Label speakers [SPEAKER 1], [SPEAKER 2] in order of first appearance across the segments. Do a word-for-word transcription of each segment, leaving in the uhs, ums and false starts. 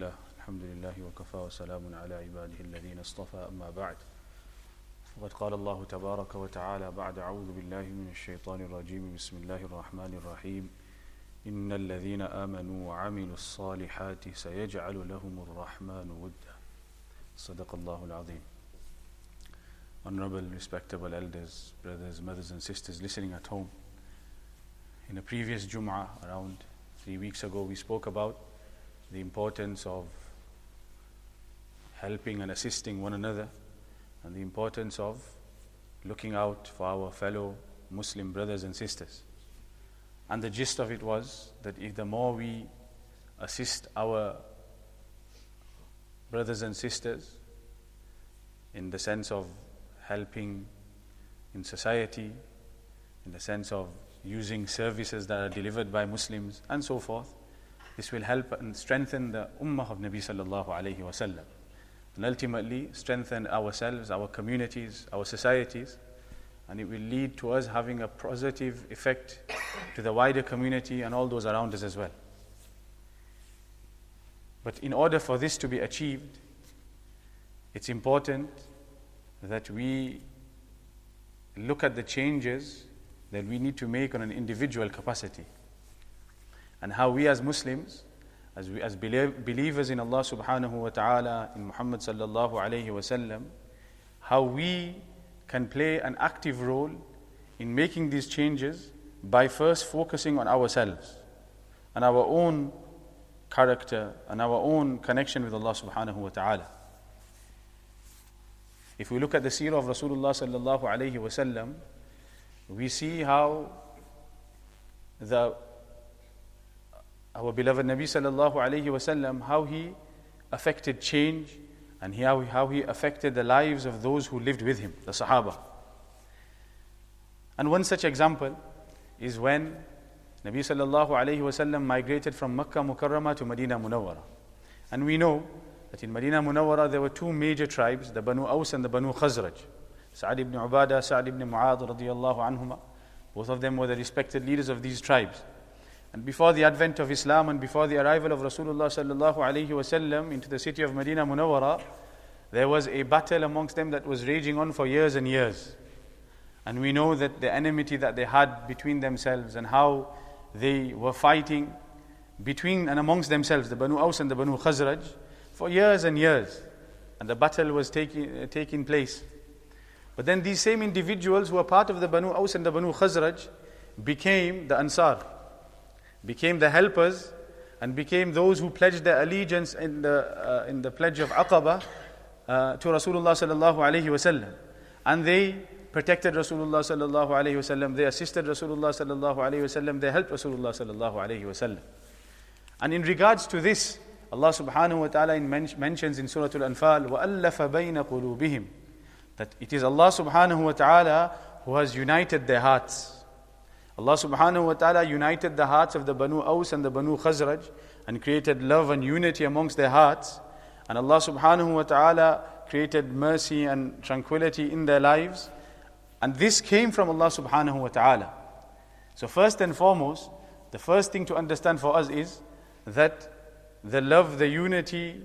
[SPEAKER 1] لله الحمد لله وكفى وسلام على عباده الذين اصطفى أما بعد فقد قال الله تبارك وتعالى بعد أعوذ بالله من الشيطان الرجيم بسم الله الرحمن الرحيم إن الذين آمنوا وعملوا الصالحات سيجعل لهم الرحمن ودا صدق الله العظيم. Honorable, respectable elders, brothers, mothers and sisters listening at home. In a previous Jum'ah, around three weeks ago, we spoke about the importance of helping and assisting one another and the importance of looking out for our fellow Muslim brothers and sisters. And the gist of it was that if the more we assist our brothers and sisters in the sense of helping in society, in the sense of using services that are delivered by Muslims and so forth, this will help and strengthen the ummah of Nabi sallallahu alayhi wa sallam, and ultimately strengthen ourselves, our communities, our societies, and it will lead to us having a positive effect to the wider community and all those around us as well. But in order for this to be achieved, it's important that we look at the changes that we need to make on an individual capacity, and how we as Muslims, as we as believers in Allah subhanahu wa ta'ala, in Muhammad sallallahu alayhi wa sallam, how we can play an active role in making these changes by first focusing on ourselves and our own character and our own connection with Allah subhanahu wa ta'ala. If we look at the seerah of Rasulullah sallallahu alayhi wa sallam, we see how the our beloved Nabi sallallahu alayhi wa sallam, how he affected change and how, how he affected the lives of those who lived with him, the Sahaba. And one such example is when Nabi sallallahu alayhi wa sallam migrated from Makkah Mukarramah to Medina Munawwara. And we know that in Medina Munawwara there were two major tribes, the Banu Aws and the Banu Khazraj. Sa'ad ibn Ubadah, Sa'ad ibn Mu'adh radiyallahu anhuma. Both of them were the respected leaders of these tribes. And before the advent of Islam and before the arrival of Rasulullah sallallahu alayhi wa sallam into the city of Medina Munawwara, there was a battle amongst them that was raging on for years and years. And we know that the enmity that they had between themselves and how they were fighting between and amongst themselves, the Banu Aws and the Banu Khazraj, for years and years. And the battle was taking, uh, taking place. But then these same individuals who were part of the Banu Aws and the Banu Khazraj became the Ansar, became the helpers, and became those who pledged their allegiance in the uh, in the pledge of Aqaba uh, to Rasulullah sallallahu alayhi wa sallam. And they protected Rasulullah sallallahu alayhi wa sallam, they assisted Rasulullah sallallahu alayhi wa sallam, they helped Rasulullah sallallahu alayhi wa sallam. And in regards to this, Allah subhanahu wa ta'ala mentions in Surah Al-Anfal, وَأَلَّفَ بَيْنَ قُلُوبِهِمْ, that it is Allah subhanahu wa ta'ala who has united their hearts. Allah subhanahu wa ta'ala united the hearts of the Banu Aws and the Banu Khazraj and created love and unity amongst their hearts. And Allah subhanahu wa ta'ala created mercy and tranquility in their lives. And this came from Allah subhanahu wa ta'ala. So first and foremost, the first thing to understand for us is that the love, the unity,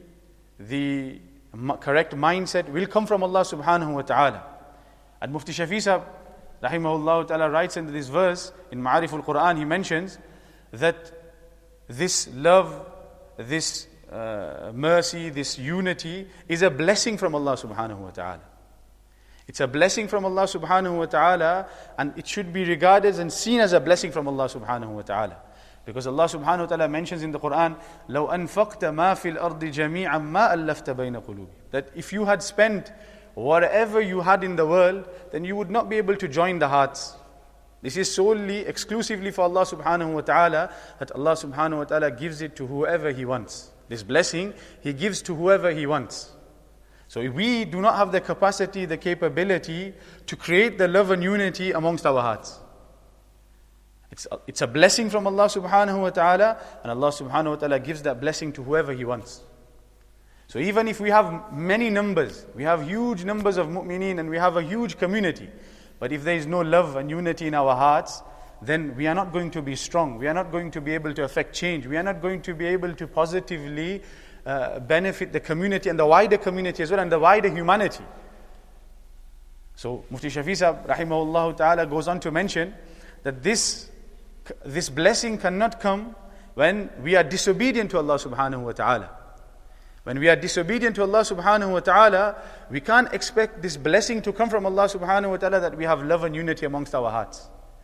[SPEAKER 1] the correct mindset will come from Allah subhanahu wa ta'ala. And Mufti Shafi Sahab rahimahullah ta'ala writes in this verse in Ma'arif al-Quran, he mentions that this love, this uh, mercy, this unity is a blessing from Allah subhanahu wa ta'ala. It's a blessing from Allah subhanahu wa ta'ala, and it should be regarded and seen as a blessing from Allah subhanahu wa ta'ala. Because Allah subhanahu wa ta'ala mentions in the Quran, لَوْ أَنفَقْتَ مَا فِي الْأَرْضِ جَمِيعًا مَا أَلَّفْتَ بَيْنَ قُلُوبِ, that if you had spent whatever you had in the world, then you would not be able to join the hearts. This is solely, exclusively for Allah subhanahu wa ta'ala, that Allah subhanahu wa ta'ala gives it to whoever He wants. This blessing, He gives to whoever He wants. So we do not have the capacity, the capability to create the love and unity amongst our hearts. It's a, it's a blessing from Allah subhanahu wa ta'ala, and Allah subhanahu wa ta'ala gives that blessing to whoever He wants. So even if we have many numbers, we have huge numbers of mu'mineen and we have a huge community, but if there is no love and unity in our hearts, then we are not going to be strong. We are not going to be able to affect change. We are not going to be able to positively uh, benefit the community and the wider community as well, and the wider humanity. So Mufti Shafi Sahib, rahimahullah ta'ala, goes on to mention that this, this blessing cannot come when we are disobedient to Allah subhanahu wa ta'ala. When we are disobedient to Allah subhanahu wa ta'ala, we can't expect this blessing to come from Allah subhanahu wa ta'ala, that we have love and unity amongst our hearts.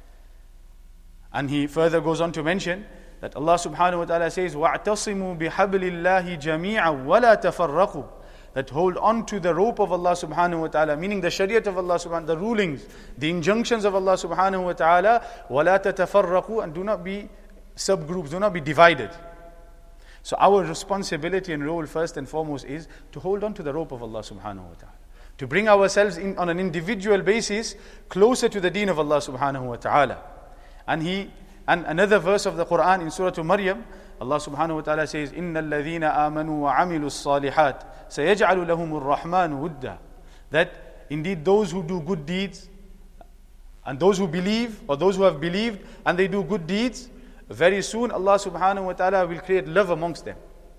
[SPEAKER 1] And he further goes on to mention that Allah subhanahu wa ta'ala says, وَاعْتَصِمُوا بِحَبْلِ اللَّهِ جَمِيعًا وَلَا تَفَرَّقُوا, that hold on to the rope of Allah subhanahu wa ta'ala, meaning the shariat of Allah subhanahu wa ta'ala, the rulings, the injunctions of Allah subhanahu wa ta'ala, وَلَا تَتَفَرَّقُوا, and do not be subgroups, do not be divided. So our responsibility and role first and foremost is to hold on to the rope of Allah subhanahu wa ta'ala, to bring ourselves in on an individual basis closer to the deen of Allah subhanahu wa ta'ala. And he and another verse of the Quran in Surah Maryam, Allah subhanahu wa ta'ala says, إِنَّ الَّذِينَ آمَنُوا وَعَمِلُوا الصَّالِحَاتِ سَيَجْعَلُ لَهُمُ الرَّحْمَنُ وُدًّا, that indeed those who do good deeds and those who believe, or those who have believed and they do good deeds, very soon Allah subhanahu wa ta'ala will create love amongst them.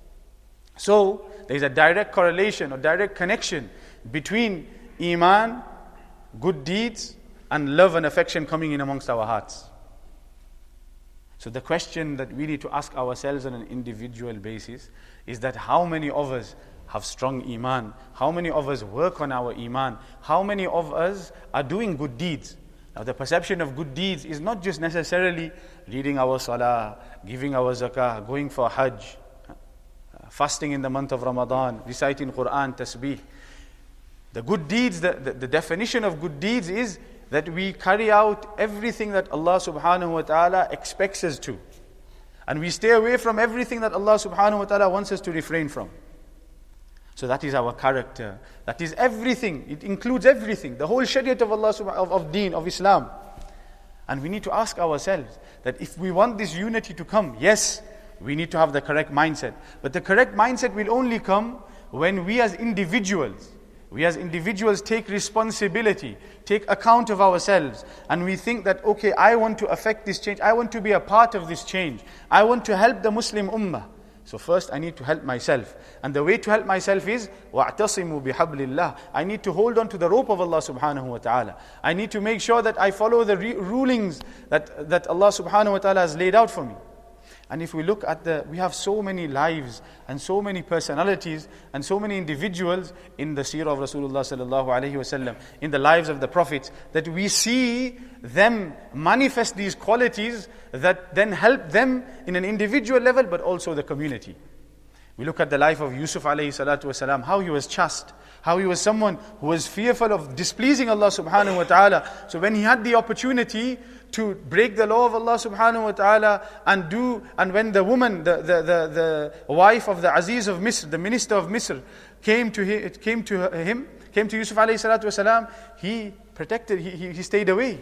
[SPEAKER 1] So there is a direct correlation or direct connection between Iman, good deeds, and love and affection coming in amongst our hearts. So the question that we need to ask ourselves on an individual basis is that how many of us have strong Iman? How many of us work on our Iman? How many of us are doing good deeds? Now the perception of good deeds is not just necessarily reading our salah, giving our zakah, going for hajj, fasting in the month of Ramadan, reciting Quran, tasbih. The good deeds, the, the, the definition of good deeds is that we carry out everything that Allah subhanahu wa ta'ala expects us to. And we stay away from everything that Allah subhanahu wa ta'ala wants us to refrain from. So that is our character. That is everything. It includes everything. The whole shariat of Allah subhanahu of, of deen, of Islam. And we need to ask ourselves that if we want this unity to come, yes, we need to have the correct mindset. But the correct mindset will only come when we as individuals, we as individuals take responsibility, take account of ourselves, and we think that, okay, I want to affect this change, I want to be a part of this change, I want to help the Muslim ummah. So first I need to help myself. And the way to help myself is, وَاعْتَصِمُوا بِحَبْلِ اللَّهِ, I need to hold on to the rope of Allah subhanahu wa ta'ala. I need to make sure that I follow the re- rulings that, that Allah subhanahu wa ta'ala has laid out for me. And if we look at the, we have so many lives and so many personalities and so many individuals in the seerah of Rasulullah sallallahu alaihi wasallam, in the lives of the prophets, that we see them manifest these qualities that then help them in an individual level, but also the community. We look at the life of Yusuf alayhi salatu wasalam, how he was chaste, how he was someone who was fearful of displeasing Allah subhanahu wa ta'ala. So when he had the opportunity to break the law of Allah subhanahu wa ta'ala and do, and when the woman, the, the, the, the wife of the Aziz of Misr, the minister of Misr, came to him, it came to him, came to Yusuf alayhi salatu wasalam, he protected, he, he, he stayed away.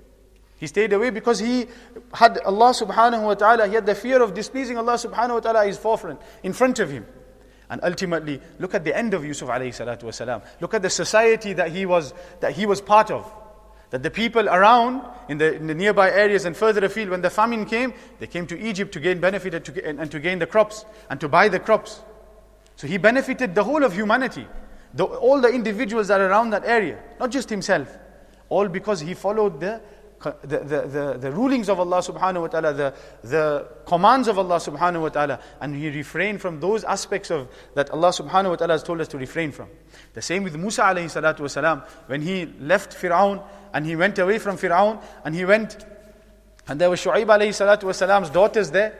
[SPEAKER 1] He stayed away because he had Allah subhanahu wa ta'ala, he had the fear of displeasing Allah subhanahu wa ta'ala is forefront, in front of him. And ultimately, look at the end of Yusuf alayhi salatu wasalam. Look at the society that he was that he was part of. That the people around, in the, in the nearby areas and further afield, when the famine came, they came to Egypt to gain benefit and to, and, and to gain the crops, and to buy the crops. So he benefited the whole of humanity, the, all the individuals that are around that area, not just himself. All because he followed the The, the, the, the rulings of Allah subhanahu wa ta'ala, the, the commands of Allah subhanahu wa ta'ala, and he refrained from those aspects of that Allah subhanahu wa ta'ala has told us to refrain from. The same with Musa alayhi salatu wasalam, when he left Fir'aun and he went away from Fir'aun and he went, and there was Shu'aib alayhi salatu wasalam's daughters there,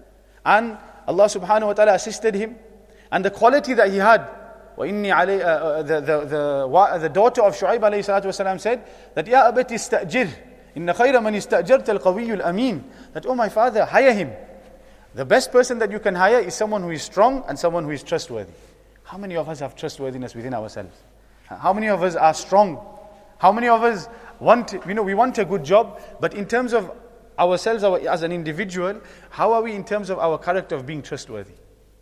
[SPEAKER 1] and Allah subhanahu wa ta'ala assisted him, and the quality that he had, وإني علي, uh, the, the, the, the daughter of Shu'aib alayhi salatu wasalam said that يا أبت استأجر إن خير من استأجرت القوي الأمين, that, oh my father, hire him. The best person that you can hire is someone who is strong and someone who is trustworthy. How many of us have trustworthiness within ourselves? How many of us are strong? How many of us want, you know, we want a good job, but in terms of ourselves our, as an individual, how are we in terms of our character of being trustworthy?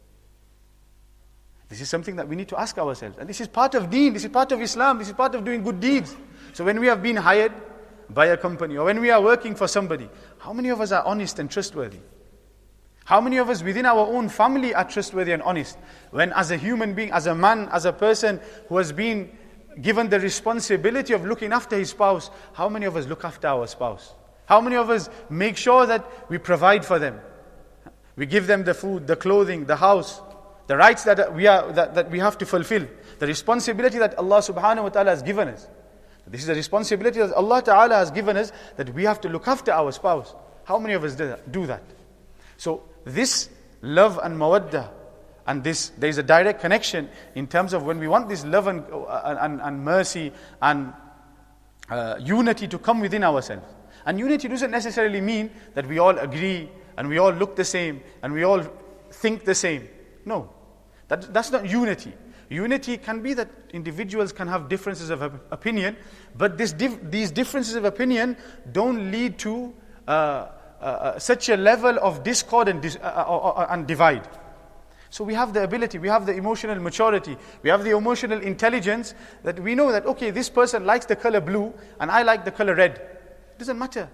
[SPEAKER 1] This is something that we need to ask ourselves. And this is part of deen, this is part of Islam, this is part of doing good deeds. So when we have been hired by a company, or when we are working for somebody, how many of us are honest and trustworthy? How many of us within our own family are trustworthy and honest? When as a human being, as a man, as a person who has been given the responsibility of looking after his spouse, how many of us look after our spouse? How many of us make sure that we provide for them? We give them the food, the clothing, the house, the rights that we are that, that we have to fulfill, the responsibility that Allah subhanahu wa ta'ala has given us. This is a responsibility that Allah ta'ala has given us, that we have to look after our spouse. How many of us do that? So this love and mawaddah, and this, there is a direct connection in terms of when we want this love and, and, and mercy and uh, unity to come within ourselves. And unity doesn't necessarily mean that we all agree and we all look the same and we all think the same. No, that, that's not unity. Unity can be that individuals can have differences of opinion, but this dif- these differences of opinion don't lead to uh, uh, such a level of discord and, dis- uh, uh, uh, and divide. So we have the ability, we have the emotional maturity, we have the emotional intelligence that we know that, okay, this person likes the color blue and I like the color red. It doesn't matter.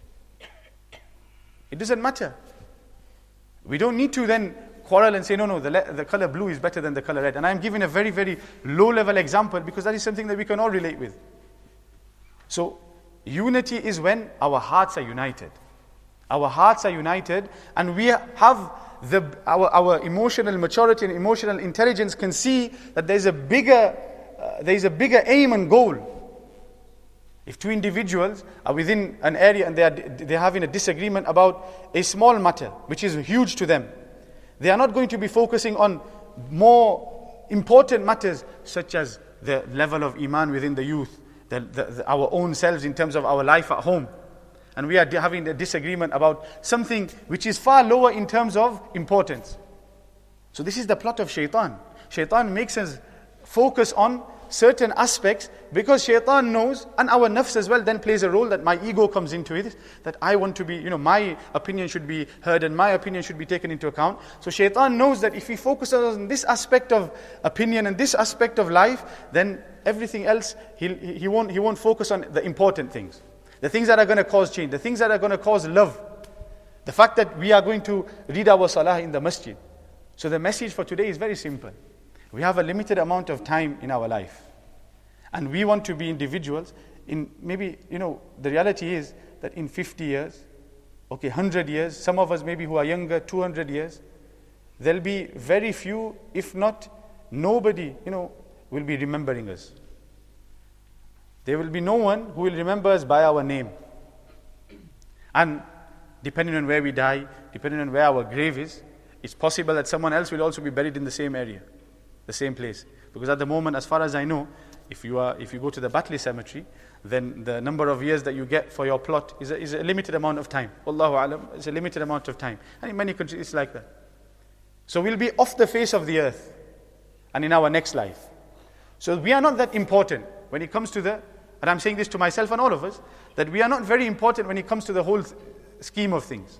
[SPEAKER 1] It doesn't matter. We don't need to then quarrel and say, no, no, the, le- the color blue is better than the color red. And I'm giving a very, very low-level example because that is something that we can all relate with. So, unity is when our hearts are united. Our hearts are united and we have the our, our emotional maturity and emotional intelligence can see that there is a bigger, uh, there is a bigger aim and goal. If two individuals are within an area and they are they're having a disagreement about a small matter, which is huge to them, they are not going to be focusing on more important matters such as the level of iman within the youth, the, the, the, our own selves in terms of our life at home. And we are having a disagreement about something which is far lower in terms of importance. So this is the plot of shaitan. Shaitan makes us focus on certain aspects because shaitan knows, and our nafs as well then plays a role, that my ego comes into it, that I want to be, you know, my opinion should be heard and my opinion should be taken into account. So shaitan knows that if he focuses on this aspect of opinion and this aspect of life, then everything else, he'll, he won't, he won't focus on the important things. The things that are going to cause change, the things that are going to cause love. The fact that we are going to read our salah in the masjid. So the message for today is very simple. We have a limited amount of time in our life. And we want to be individuals in maybe, you know, the reality is that in fifty years, okay, one hundred years, some of us maybe who are younger, two hundred years, there'll be very few, if not nobody, you know, will be remembering us. There will be no one who will remember us by our name. And depending on where we die, depending on where our grave is, it's possible that someone else will also be buried in the same area, the same place. Because at the moment, as far as I know, if you are, if you go to the Batley cemetery, then the number of years that you get for your plot is a, is a limited amount of time. Wallahu alam, it's a limited amount of time. And in many countries, it's like that. So we'll be off the face of the earth and in our next life. So we are not that important when it comes to the, and I'm saying this to myself and all of us, that we are not very important when it comes to the whole scheme of things.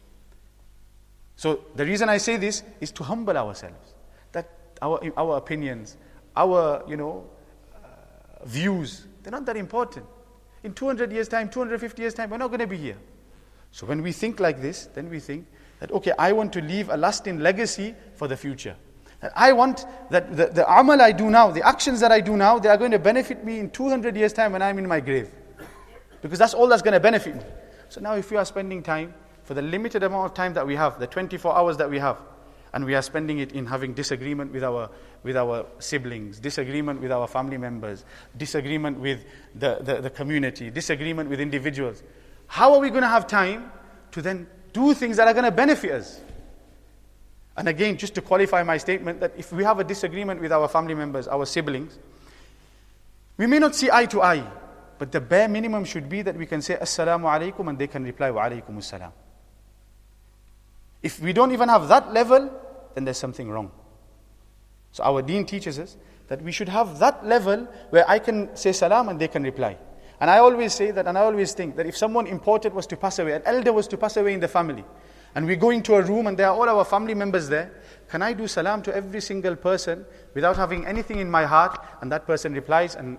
[SPEAKER 1] So the reason I say this is to humble ourselves, that our our opinions, our, you know, uh, views, they're not that important. In two hundred years' time, two hundred fifty years' time, we're not going to be here. So when we think like this, then we think that, okay, I want to leave a lasting legacy for the future. I want that the, the amal I do now, the actions that I do now, they are going to benefit me in two hundred years' time when I'm in my grave. Because that's all that's going to benefit me. So now if we are spending time, for the limited amount of time that we have, the twenty-four hours that we have, and we are spending it in having disagreement with our with our siblings, disagreement with our family members, disagreement with the, the, the community, disagreement with individuals, how are we going to have time to then do things that are going to benefit us? And again, just to qualify my statement, that if we have a disagreement with our family members, our siblings, we may not see eye to eye, but the bare minimum should be that we can say, Assalamu alaikum, and they can reply, Wa alaikum assalam. If we don't even have that level, then there's something wrong. So our deen teaches us that we should have that level where I can say salam and they can reply. And I always say that, and I always think that if someone important was to pass away, an elder was to pass away in the family, and we go into a room and there are all our family members there, can I do salam to every single person without having anything in my heart? And that person replies, and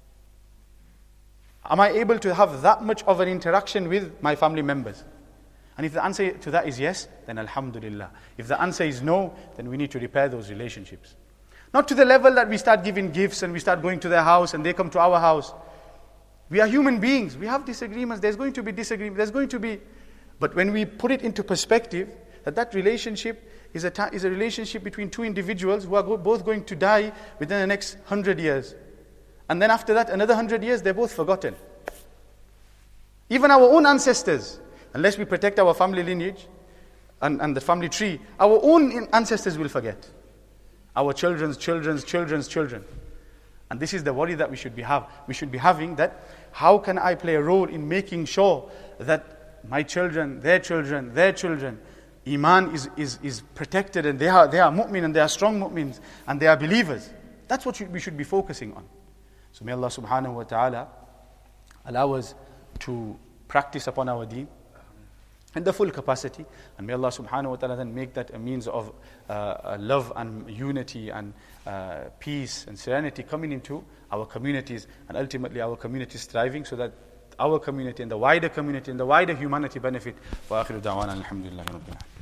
[SPEAKER 1] am I able to have that much of an interaction with my family members? And if the answer to that is yes, then alhamdulillah. If the answer is no, then we need to repair those relationships. Not to the level that we start giving gifts and we start going to their house and they come to our house. We are human beings. We have disagreements. There's going to be disagreement. There's going to be... But when we put it into perspective, that that relationship is a, ta- is a relationship between two individuals who are go- both going to die within the next hundred years. And then after that, another hundred years, they're both forgotten. Even our own ancestors, unless we protect our family lineage and, and the family tree, our own ancestors will forget. Our children's children's children's children. And this is the worry that we should be have. We should be having that, how can I play a role in making sure that my children, their children, their children, Iman is, is, is protected and they are, they are mu'min and they are strong mu'mins and they are believers. That's what we should be focusing on. So may Allah subhanahu wa ta'ala allow us to practice upon our deen in the full capacity, and may Allah subhanahu wa ta'ala then make that a means of uh, love and unity and uh, peace and serenity coming into our communities, and ultimately our communities thriving, so that our community and the wider community and the wider humanity benefit. Wa akhiru da'wana alhamdulillahi rabbil alamin.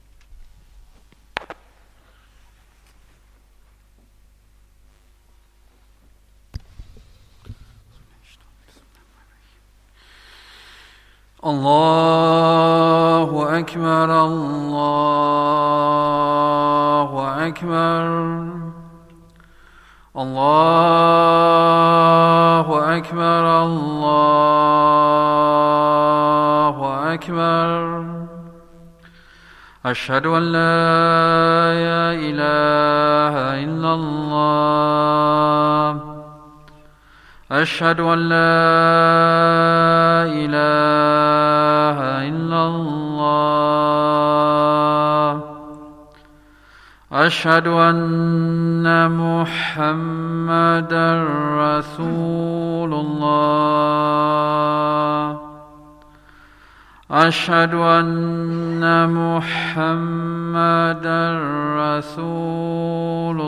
[SPEAKER 2] Allahu Akbar, Allahu Akbar, Allahu Akbar, Allahu Akbar. Ashhadu an la ilaha illallah. أشهد أن لا إله إلا الله. أشهد أن محمدا رسول الله. أشهد أن محمدا رسول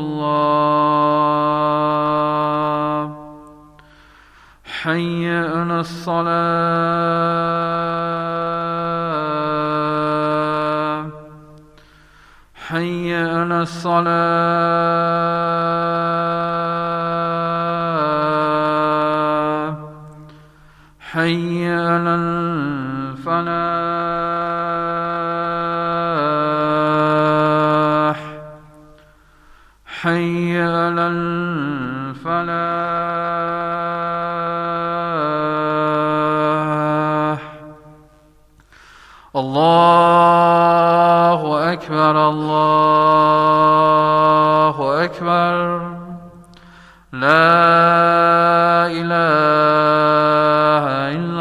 [SPEAKER 2] الله. حي على الصلاة. حي على الصلاة. حي على الفلاح. حي على الفلاح. الله أكبر، الله أكبر. لا إله إلا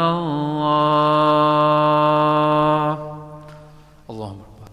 [SPEAKER 2] الله. اللهم رب.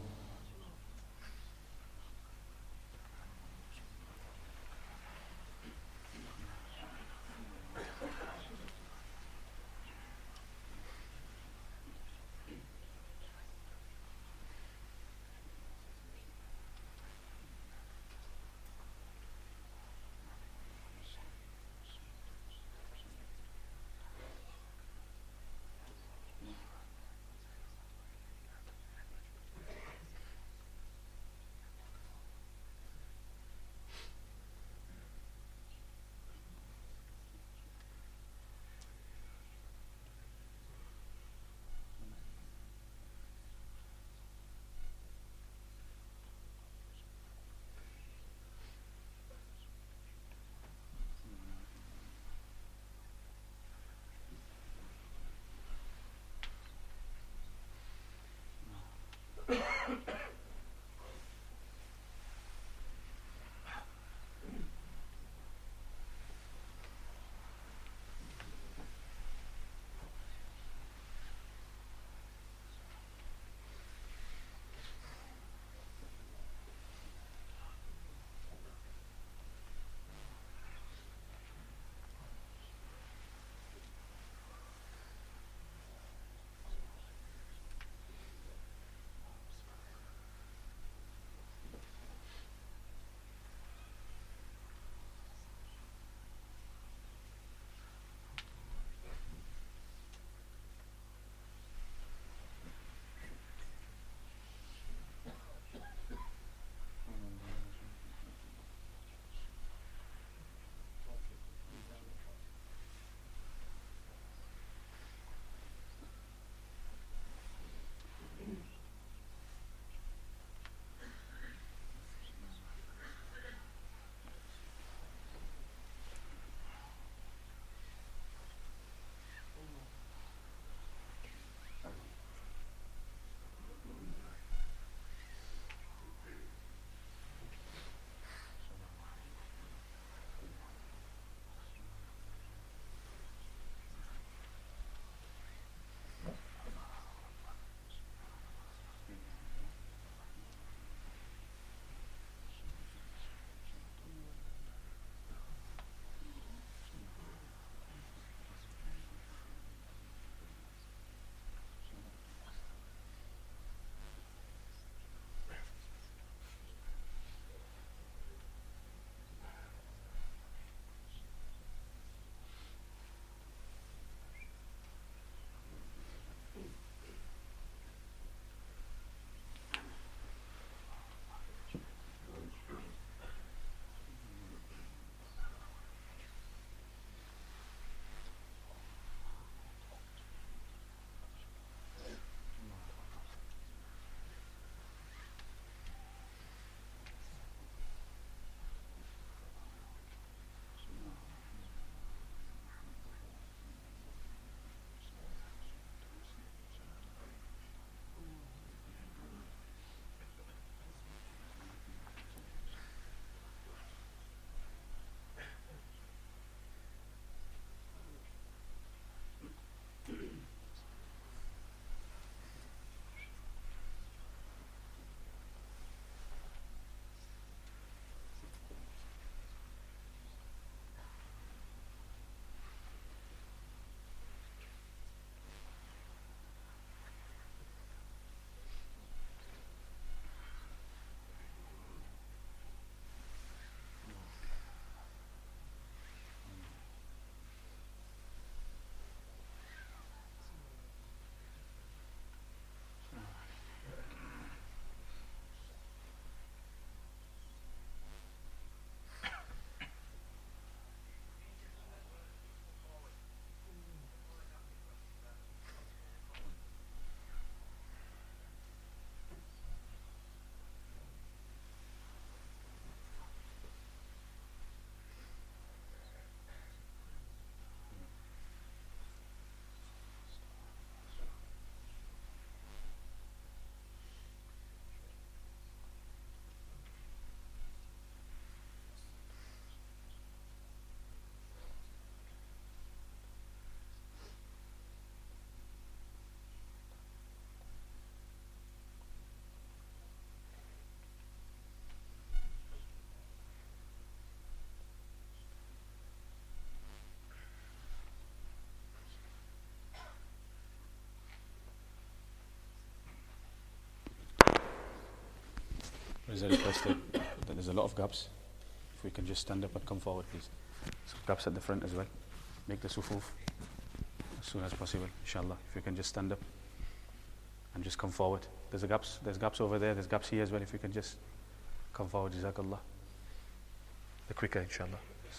[SPEAKER 1] There's a requested, there's a lot of gaps. If we can just stand up and come forward, please. So gaps at the front as well. Make the sufuf as soon as possible, inshallah. If you can just stand up and just come forward. There's a gaps, there's gaps over there, there's gaps here as well. If you can just come forward, jazakallah. The quicker, inshallah.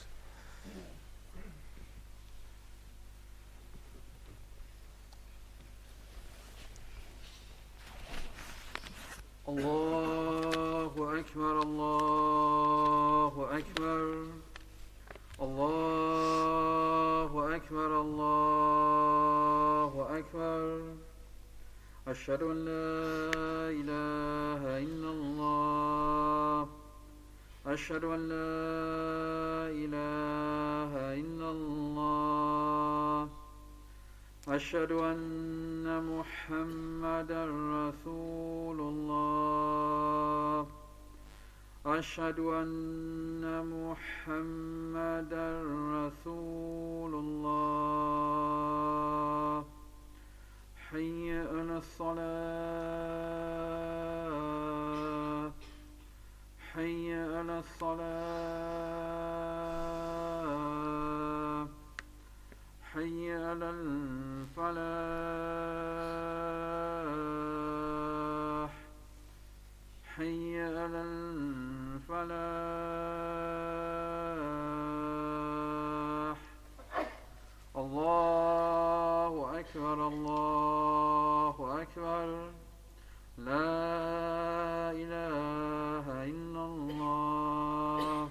[SPEAKER 2] Allahu Akbar, Allahu Akbar, Allahu Akbar, Allahu Akbar. Ashhadu an la ilaha illallah. Ashhadu an la ilaha illallah. أشهد أن محمدا رسول الله. أشهد أن محمدا رسول الله. حي على الصلاة. حي على الصلاة. حي على الفلاح. حي على الفلاح. الله أكبر، الله أكبر. لا إله إلا الله.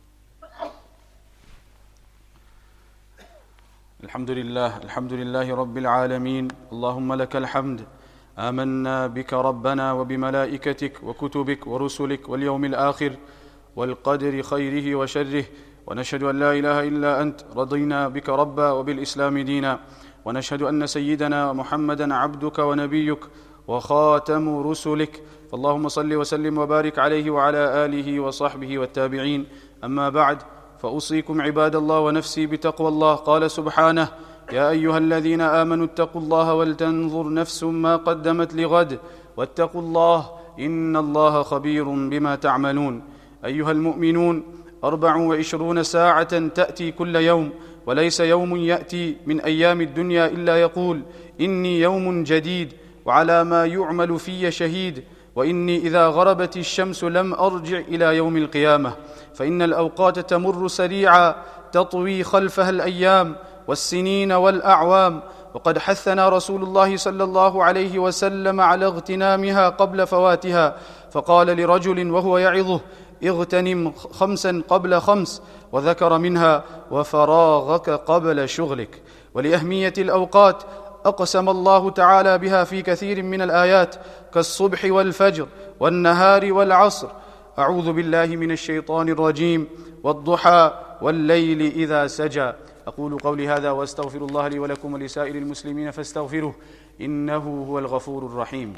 [SPEAKER 1] الحمد لله الحمد لله رب العالمين. اللهم لك الحمد. آمنا بك ربنا وبملائكتك وكتبك ورسلك واليوم الآخر والقدر خيره وشره، ونشهد أن لا إله إلا أنت. رضينا بك ربا وبالإسلام دينا، ونشهد أن سيدنا محمدا عبدك ونبيك وخاتم رسلك. فاللهم صل وسلم وبارك عليه وعلى آله وصحبه والتابعين. أما بعد، فأوصيكم عباد الله ونفسي بتقوى الله. قال سبحانه: يا أيها الذين آمنوا اتقوا الله ولتنظر نفس ما قدمت لغد واتقوا الله إن الله خبير بما تعملون. أيها المؤمنون، أربع وعشرون ساعة تأتي كل يوم، وليس يوم يأتي من أيام الدنيا إلا يقول: إني يوم جديد وعلى ما يعمل في شهيد، وإني إذا غربت الشمس لم أرجع إلى يوم القيامة، فإن الأوقات تمر سريعا تطوي خلفها الأيام والسنين والأعوام، وقد حثنا رسول الله صلى الله عليه وسلم على اغتنامها قبل فواتها، فقال لرجل وهو يعظه: اغتنم خمسا قبل خمس، وذكر منها: وفراغك قبل شغلك. ولأهمية الأوقات أقسم الله تعالى بها في كثير من الآيات، كالصبح والفجر والنهار والعصر. أعوذ بالله من الشيطان الرجيم. والضحى والليل إذا سجى. أقول قولي هذا وأستغفر الله لي ولكم ولسائر المسلمين فاستغفروه إنه هو الغفور الرحيم.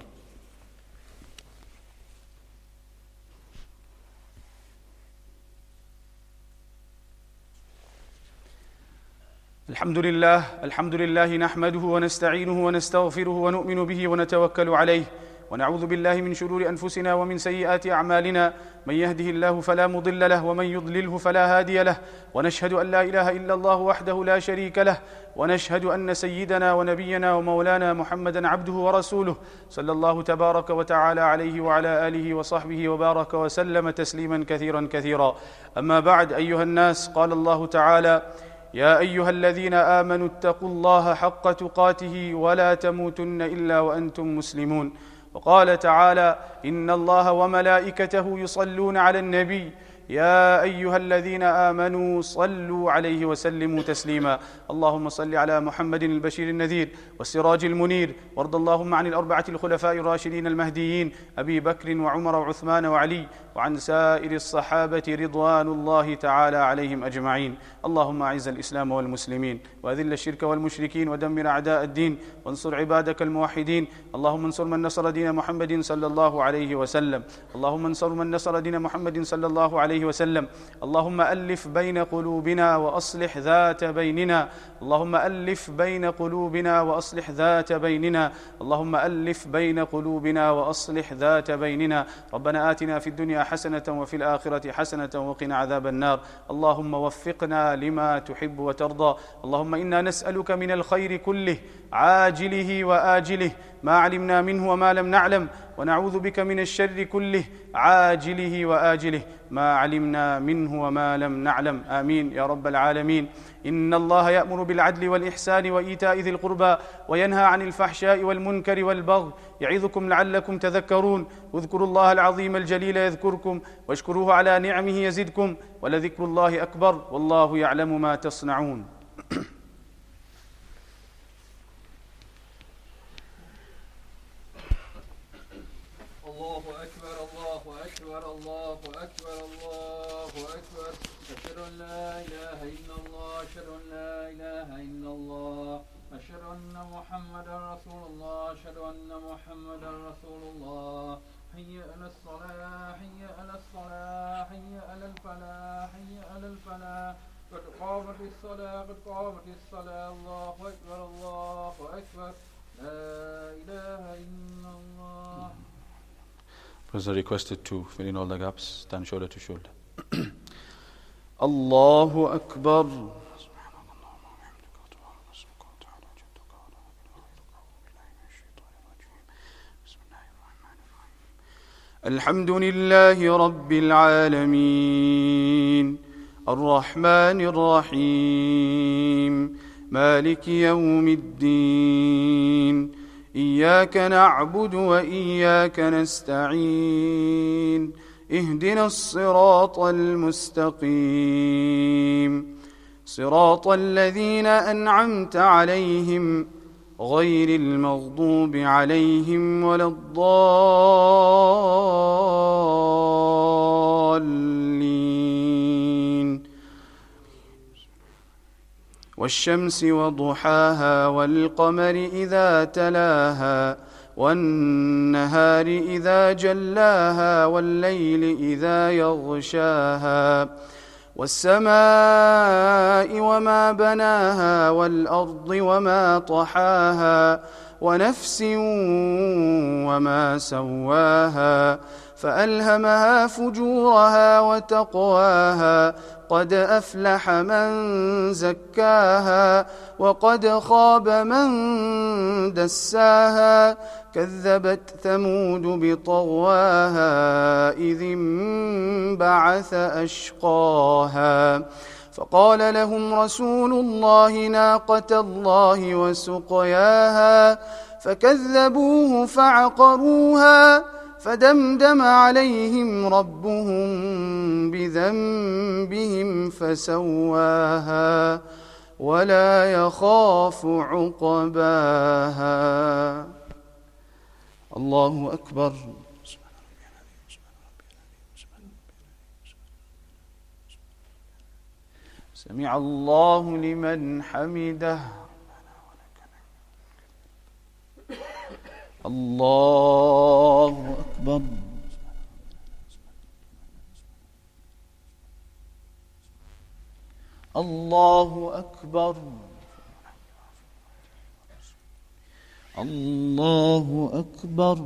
[SPEAKER 1] الحمد لله الحمد لله نحمده ونستعينه ونستغفره ونؤمن به ونتوكل عليه، ونعوذ بالله من شرور أنفسنا ومن سيئات أعمالنا. من يهده الله فلا مضل له، ومن يضلله فلا هادي له. ونشهد أن لا إله إلا الله وحده لا شريك له، ونشهد أن سيدنا ونبينا ومولانا محمدا عبده ورسوله، صلى الله تبارك وتعالى عليه وعلى آله وصحبه وبارك وسلم تسليما كثيرا كثيرا. أما بعد، أيها الناس، قال الله تعالى: يا أيها الذين آمنوا اتقوا الله حق تقاته ولا تموتن إلا وأنتم مسلمون. وقال تعالى: إن الله وملائكته يصلون على النبي يا أيها الذين آمنوا صلوا عليه وسلموا تسليما. اللهم صل على محمد البشير النذير والسراج المنير، وارض اللهم عن الأربعة الخلفاء الراشدين المهديين أبي بكر وعمر وعثمان وعلي، وعن سائر الصحابة رضوان الله تعالى عليهم أجمعين. اللهم أعز الإسلام والمسلمين، وأذل الشرك والمشركين، ودمر أعداء الدين، وانصر عبادك الموحدين. اللهم انصر من نصر دين محمد صلى الله عليه وسلم. اللهم انصر من نصر دين محمد صلى الله عليه عليه وسلم: اللهم ألف بين قلوبنا وأصلح ذات بيننا، اللهم ألف بين قلوبنا وأصلح ذات بيننا، اللهم ألف بين قلوبنا وأصلح ذات بيننا. ربنا آتنا في الدنيا حسنة وفي الآخرة حسنة وقنا عذاب النار. اللهم وفقنا لما تحب وترضى. اللهم إنا نسألك من الخير كله عاجله وآجله ما علمنا منه وما لم نعلم، ونعوذ بك من الشر كله عاجله وآجله ما علمنا منه وما لم نعلم. آمين يا رب العالمين. إن الله يأمر بالعدل والإحسان وإيتاء ذي القربى وينهى عن الفحشاء والمنكر والبغي يعظكم لعلكم تذكرون. اذكروا الله العظيم الجليل يذكركم واشكروه على نعمه يزدكم ولذكر الله أكبر والله يعلم ما تصنعون.
[SPEAKER 2] الله أكبر الله أكبر الله أكبر الله أكبر. أشهد أن لا إله إلا الله أشهد أن لا إله إلا الله أشهد أن محمدا رسول الله أشهد أن محمدا رسول الله. حي على الصلاة حي على الصلاة حي على الفلاح حي على الفلاح. قد قامت الصلاة قد قامت الصلاة. الله أكبر الله أكبر. لا إله إلا الله.
[SPEAKER 1] Brothers are requested to fill in all the gaps, stand shoulder to shoulder. Allahu Akbar. Alhamdulillahi Rabbil Alameen, Ar-Rahmanir Rahim, Maliki Yawmiddin. إياك نعبد وإياك نستعين اهدنا الصراط المستقيم صراط الذين أنعمت عليهم غير المغضوب عليهم ولا الضالين. والشمس وضحاها والقمر إذا تلاها والنهار إذا جلاها والليل إذا يغشاها والسماء وما بناها والأرض وما طحاها ونفس وما سواها فألهمها فجورها وتقواها. قد أفلح من زكاها وقد خاب من دساها. كذبت ثمود بطغواها إذ انبعث أشقاها فقال لهم رسول الله ناقة الله وسقياها فكذبوه فعقروها فدمدم عليهم ربهم بذنبهم فسواها ولا يخاف عقباها. الله أكبر. سمع الله لمن حمده. الله أكبر. الله أكبر. الله أكبر.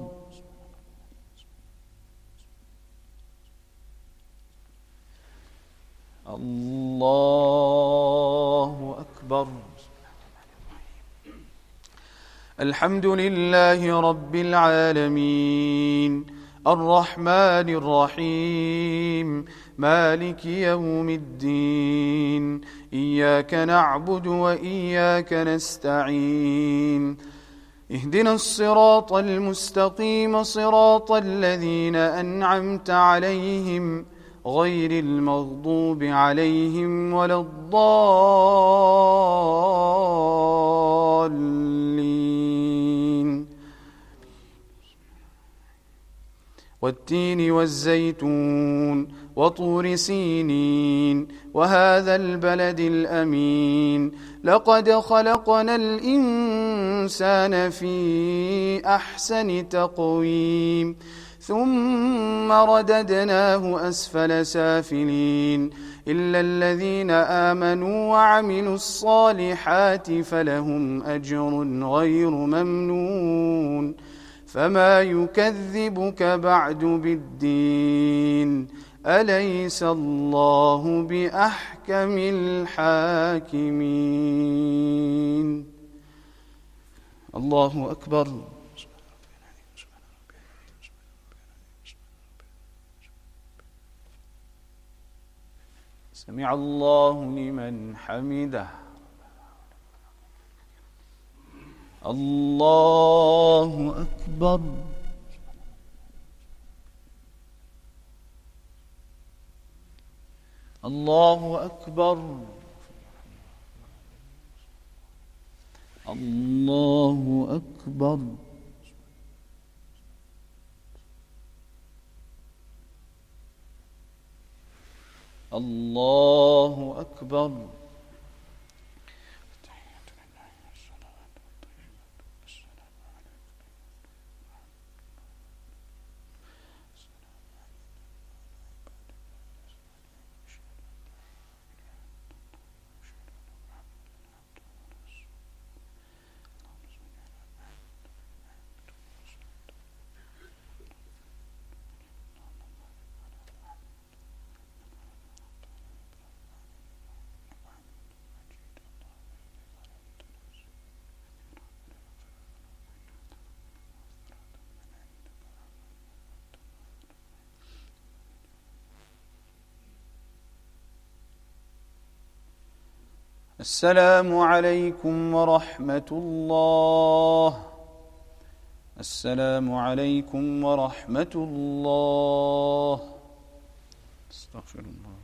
[SPEAKER 1] الله أكبر. الحمد لله رب العالمين الرحمن الرحيم مالك يوم الدين. إياك نعبد وإياك نستعين اهدنا الصراط المستقيم صراط الذين أنعمت عليهم غير المغضوب عليهم ولا الضالين. والتين والزيتون وطور سينين وهذا البلد الأمين. لقد خلقنا الإنسان في أحسن تقويم
[SPEAKER 3] ثم رددناه أسفل سافلين إلا الذين آمنوا وعملوا الصالحات فلهم أجر غير ممنون فما يكذبك بعد بالدين أليس الله بأحكم الحاكمين. الله أكبر. سمع الله لمن حمده. الله أكبر. الله أكبر. الله أكبر. الله أكبر. السلام عليكم ورحمة الله. السلام عليكم ورحمة الله. استغفر الله.